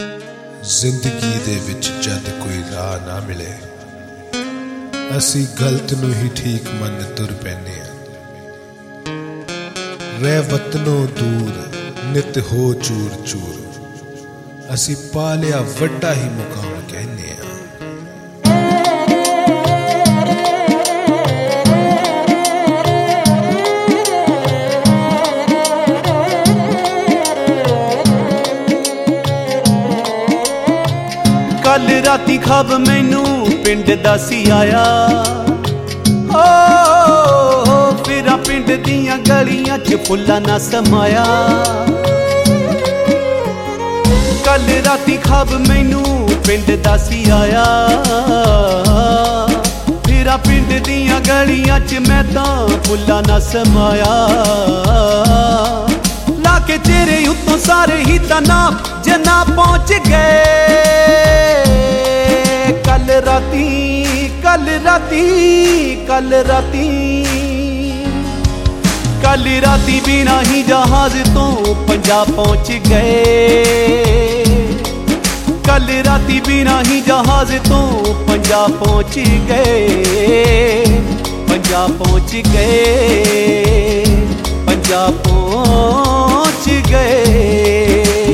ਜ਼ਿੰਦਗੀ ਦੇ ਵਿੱਚ ਜਦ ਕੋਈ ਰਾਹ ਨਾ ਮਿਲੇ, ਅਸੀਂ ਗਲਤ ਨੂੰ ਹੀ ਠੀਕ ਮੰਨ ਤੁਰ ਪੈਂਦੇ ਹਾਂ। ਰਹਿ ਵਤਨੋਂ ਦੂਰ ਨਿਤ ਹੋ ਚੂਰ ਚੂਰ, ਅਸੀਂ ਪਾ ਲਿਆ ਵੱਡਾ ਹੀ ਮੁਕਾਮ ਕਹਿੰਦੇ ਹਾਂ। ਕੱਲ ਰਾਤੀ ਖਬ ਮੈਨੂੰ ਪਿੰਡ ਦਾ ਸੀ ਆਇਆ, ਫਿਰਾਂ ਪਿੰਡ ਦੀਆਂ ਗਲੀਆਂ 'ਚ ਫੁੱਲਾਂ ਨਾ ਸਮਾਇਆ। ਕੱਲ ਰਾਤੀ ਖਬ ਮੈਨੂੰ ਪਿੰਡ ਦਾ ਸੀ ਆਇਆ, ਫਿਰਾਂ ਪਿੰਡ ਦੀਆਂ ਗਲੀਆਂ 'ਚ ਮੈਂ ਤਾਂ ਫੁੱਲਾਂ ਨਾ ਸਮਾਇਆ। ਲਾ ਕੇ ਤੇਰੇ ਉੱਤੋਂ ਸਾਰੇ ਹੀ ਤਾਂ ਨਾ ਜਨਾ ਪਹੁੰਚ ਗਏ। ਕੱਲ ਰਾਤੀ ਕੱਲ ਰਾਤੀ ਕੱਲ ਰਾਤੀ ਕੱਲ ਰਾਤੀ ਬਿਨਾ ਹੀ ਜਹਾਜ਼ ਤੋਂ ਪੰਜਾਬ ਪਹੁੰਚ ਗਏ। ਕੱਲ ਰਾਤੀ ਬਿਨਾ ਹੀ ਜਹਾਜ਼ ਤੋਂ ਪੰਜਾਬ ਪਹੁੰਚ ਗਏ। ਪੰਜਾਬ ਪਹੁੰਚ ਗਏ, ਪੰਜਾਬ ਪਹੁੰਚ ਗਏ।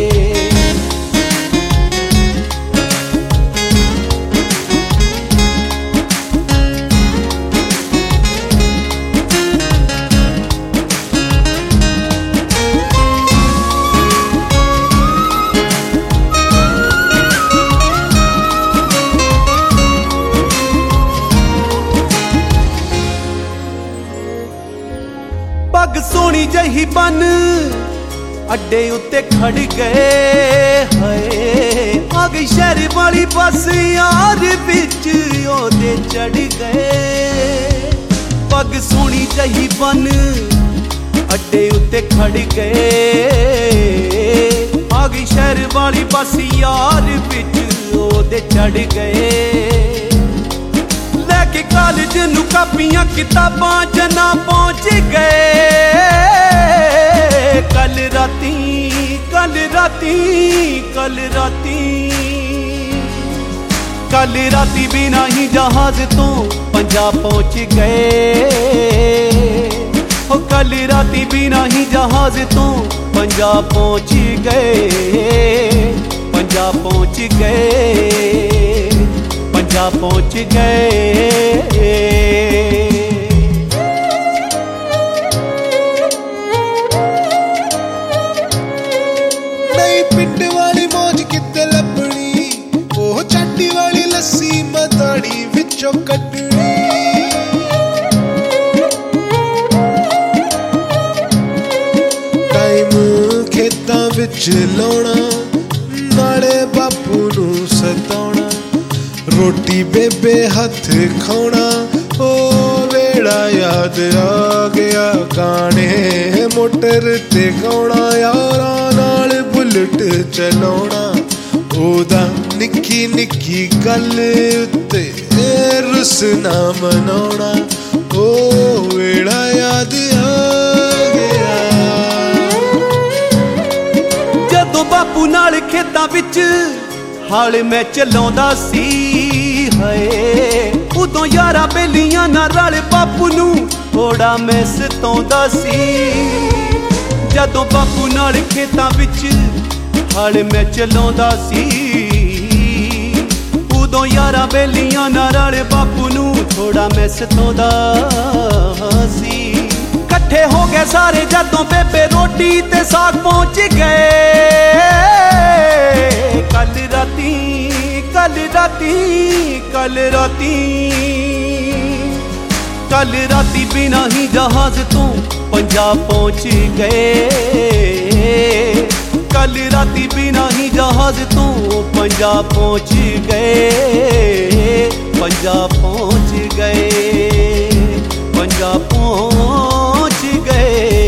ਪੱਗ ਸੋਹਣੀ ਜਹੀ ਬੰਨ ਅੱਡੇ ਉੱਤੇ ਖੜ ਗਏ। ਹਾਏ ਆ ਗਈ ਸ਼ਹਿਰ ਵਾਲੀ ਬੱਸ ਯਾਰ ਵਿੱਚ ਉਹਦੇ ਚੜ ਗਏ। ਪੱਗ ਸੋਹਣੀ ਜਹੀ ਬੰਨ ਅੱਡੇ ਉੱਤੇ ਖੜ ਗਏ। ਆ ਗਈ ਸ਼ਹਿਰ ਵਾਲੀ ਬੱਸ ਯਾਰ ਵਿੱਚ ਉਹਦੇ ਚੜ ਗਏ। ਲੈ ਕੇ ਕਾਲਜ ਨੂੰ ਕਾਪੀਆਂ ਕਿਤਾਬਾਂ ਜਨਾ ਪਹੁੰਚ ਗਏ। ਕੱਲ ਰਾਤੀ ਕੱਲ ਰਾਤੀ ਕੱਲ ਰਾਤੀ ਕੱਲ ਰਾਤੀ ਬਿਨਾ ਹੀ ਜਹਾਜ਼ ਤੋਂ ਪੰਜਾਬ ਪਹੁੰਚ ਗਏ। ਹੋ ਕੱਲ ਰਾਤੀ ਬਿਨਾ ਹੀ ਜਹਾਜ਼ ਤੋਂ ਪੰਜਾਬ ਪਹੁੰਚ ਗਏ। ਪੰਜਾਬ ਪਹੁੰਚ ਗਏ, ਪੰਜਾਬ ਪਹੁੰਚ ਗਏ। ਨਹੀਂ ਪਿੰਡ ਵਾਲੀ ਮੌਜ ਕਿੱਥੇ ਲੱਭਣੀ, ਉਹ ਚਾਟੀ ਵਾਲੀ ਲੱਸੀ ਮਦਾਣੀ ਵਿੱਚੋਂ ਕੱਢਣੀ। ਟਾਈਮ ਖੇਤਾਂ ਵਿੱਚ ਲਾਉਣਾ, ਨਾਲੇ ਬਾਪੂ ਨੂੰ ਸਤਾਉਣਾ। ਰੋਟੀ ਬੇਬੇ ਹੱਥ ਖਾਉਣਾ, ਉਹ ਵੇਲਾ ਯਾਦ ਆ ਗਿਆ। ਗਾਣੇ ਮੋਟਰ ਤੇ ਗਾਉਣਾ, ਯਾਰਾਂ ਨਾਲ ਬੁਲਟ ਚਲਾਉਣਾ। ਉਹਦਾ ਨਿੱਕੀ ਨਿੱਕੀ ਗੱਲ ਉੱਤੇ ਰੁੱਸ ਨਾ ਮਨਾਉਣਾ, ਉਹ ਵੇਲਾ ਯਾਦ ਆ ਗਿਆ। ਜਦੋਂ ਬਾਪੂ ਨਾਲ ਖੇਤਾਂ ਵਿੱਚ ਹਾਲ ਮੈਂ ਚਲਾਉਂਦਾ ਸੀ। ਹਾਏ ਉਦੋਂ ਯਾਰਾਂ ਬੇਲੀਆਂ ਨਾਲ ਰਲ ਬਾਪੂ ਨੂੰ ਥੋੜਾ ਮੈਂ ਸਤਾਉਂਦਾ ਸੀ। ਜਦੋਂ ਬਾਪੂ ਨਾਲ ਖੇਤਾਂ ਵਿੱਚ ਹਾਲ ਮੈਂ ਚਲਾਉਂਦਾ ਸੀ, ਉਦੋਂ ਯਾਰਾਂ ਬੇਲੀਆਂ ਨਾਲ ਰਲ ਬਾਪੂ ਨੂੰ ਥੋੜਾ ਮੈਂ ਸਤਾਉਂਦਾ ਸੀ। ਇਕੱਠੇ ਹੋ ਗਏ ਸਾਰੇ ਜਦੋਂ ਬੇਬੇ ਰੋਟੀ ਤੇ ਸਾਗ ਪਹੁੰਚ ਗਏ। ਕੱਲ ਰਾਤੀ ਕੱਲ ਰਾਤੀ ਕੱਲ ਰਾਤੀ ਕੱਲ ਰਾਤੀ ਬਿਨਾ ਹੀ ਜਹਾਜ਼ ਤੋਂ ਪੰਜਾਬ ਪਹੁੰਚ ਗਏ। ਕੱਲ ਰਾਤੀ ਬਿਨਾ ਹੀ ਜਹਾਜ਼ ਤੋਂ ਪੰਜਾਬ ਪਹੁੰਚ ਗਏ। ਪੰਜਾਬ ਪਹੁੰਚ ਗਏ, ਪੰਜਾਬ ਪਹੁੰਚ ਗਏ।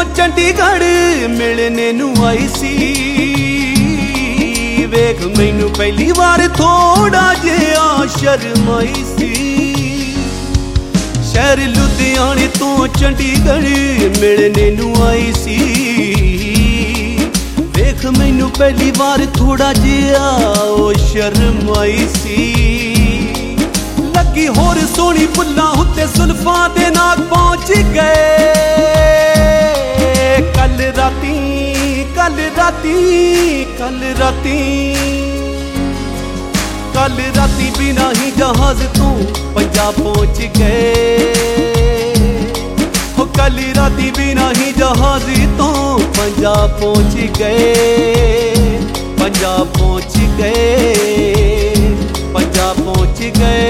चंडीगढ़ मिलने नू आई सी। वेख मैनू पहली बार थोड़ा जिहा शर्माई सी। शहर लुधियाने तो चंडीगढ़ मिलने नू आई सी। वेख मैनू पहली बार थोड़ा जिहा शर्माई सी। लगी होर सोहनी फुल्लां उत्ते जुल्फां दे नाग पहुंच गए। कल राती कल राती कल राती कल राती बिना ही जहाज तो पंजाब पहुंच गए। हो कल राती बिना ही जहाज तो पंजाब पहुंच गए। पंजाब पहुंच गए पंजाब पहुंच गए।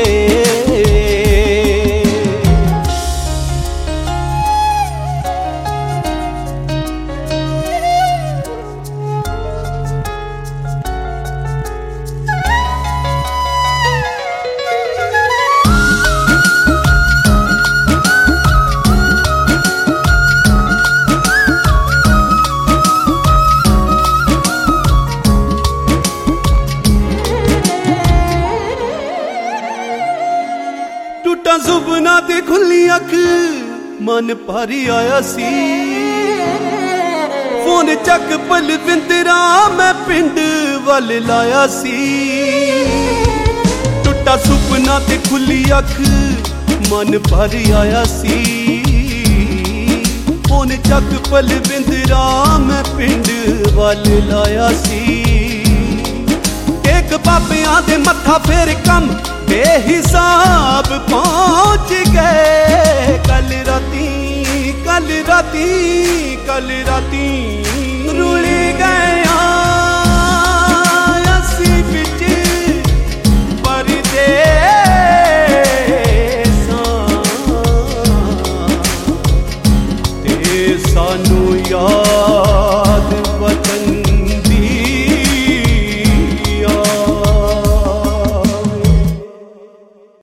टूटा जुबना ते खुली अख मन भारी आया सी। फोन चक बलविंदरा मैं पिंड वल लाया सी। टूटा सुपना ते खुली अख मन भारी आया सी। फोन चक बलविंदरा मैं पिंड वल लाया सी। एक बाबियां दे मत्था फेर कम बेहिसाब पहुंच गए। कल राती कल राती कल राती रुली गया असी बिच परदेसां ते सानू याद